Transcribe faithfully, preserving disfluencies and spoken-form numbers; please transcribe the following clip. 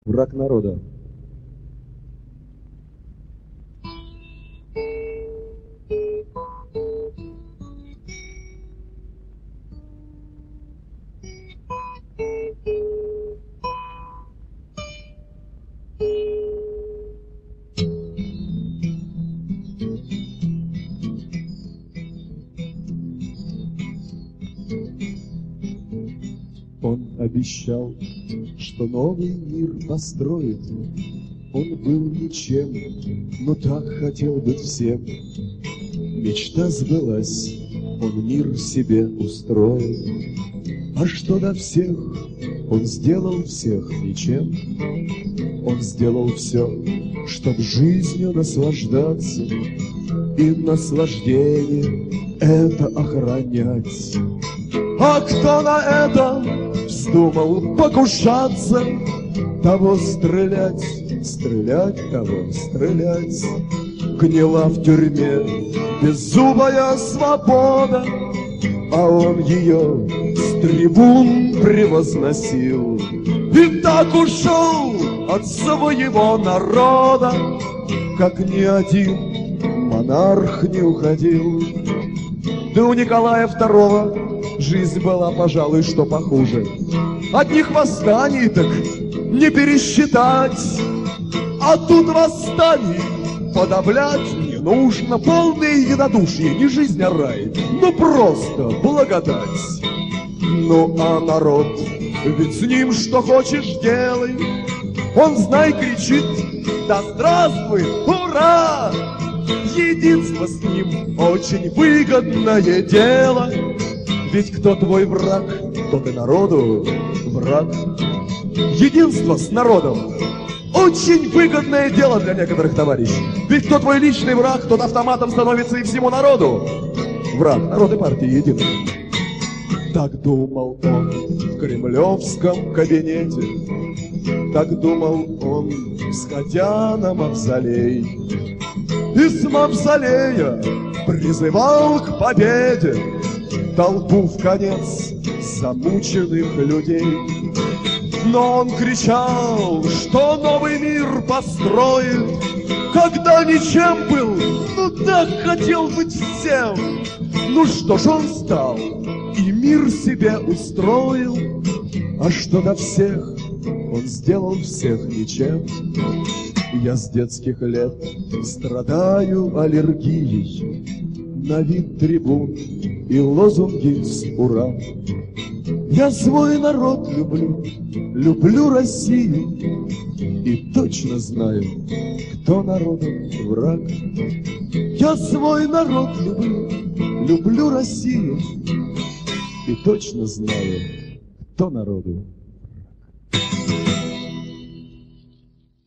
Враг народа. Он обещал, что новый мир построит. Он был ничем, но так хотел быть всем. Мечта сбылась, он мир себе устроил. А что до всех, он сделал всех ничем. Он сделал все, чтоб жизнью наслаждаться, и наслаждение это охранять. А кто на это вздумал покушаться, того стрелять, стрелять, того стрелять. Гнила в тюрьме беззубая свобода, а он ее с трибун превозносил. И так ушел от своего народа, как ни один монарх не уходил. Да у Николая Второго жизнь была, пожалуй, что похуже. Одних восстаний так не пересчитать, а тут восстаний подавлять не нужно. Полное единодушие, не жизнь, а рай, ну просто благодать. Ну а народ, ведь с ним что хочешь делай. Он, знай, кричит: да здравствуй, ура! Единство с ним очень выгодное дело. Ведь кто твой враг, тот и народу враг. Единство с народом очень выгодное дело для некоторых товарищей. Ведь кто твой личный враг, тот автоматом становится и всему народу враг. Народ и партии едины. Так думал он в кремлевском кабинете, так думал он, сходя на мавзолей. И с мавзолея призывал к победе толпу в конец замученных людей. Но он кричал, что новый мир построит, когда ничем был, ну так хотел быть всем. Ну что ж, он стал и мир себе устроил. А что до всех, он сделал всех ничем. Я с детских лет страдаю аллергией на вид трибун и лозунги с ура. Я свой народ люблю, люблю Россию, и точно знаю, кто народу враг. Я свой народ люблю, люблю Россию, и точно знаю, кто народу